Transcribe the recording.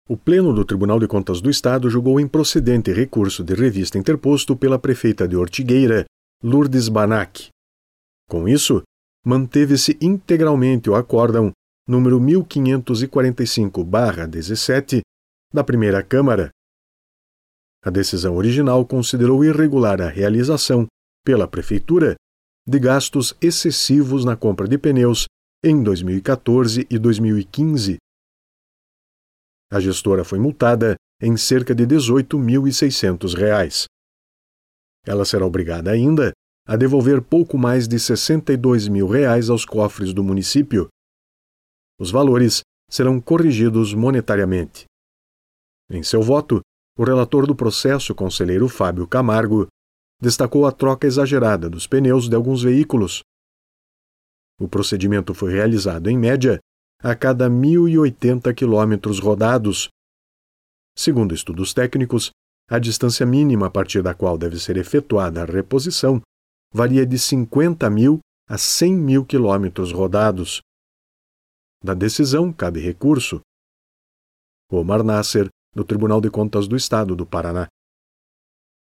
O Pleno do Tribunal de Contas do Estado julgou improcedente recurso de revista interposto pela prefeita de Ortigueira, Lourdes Banac. Com isso, manteve-se integralmente o acórdão número 1545/17 da Primeira Câmara. A decisão original considerou irregular a realização, pela Prefeitura, de gastos excessivos na compra de pneus em 2014 e 2015. A gestora foi multada em cerca de R$ 18.600. Ela será obrigada ainda a devolver pouco mais de R$ 62.000 aos cofres do município. Os valores serão corrigidos monetariamente. Em seu voto, o relator do processo, conselheiro Fábio Camargo, destacou a troca exagerada dos pneus de alguns veículos. O procedimento foi realizado, em média, a cada 1.080 quilômetros rodados. Segundo estudos técnicos, a distância mínima a partir da qual deve ser efetuada a reposição varia de 50.000 a 100.000 quilômetros rodados. Da decisão cabe recurso. Omar Nasser, do Tribunal de Contas do Estado do Paraná.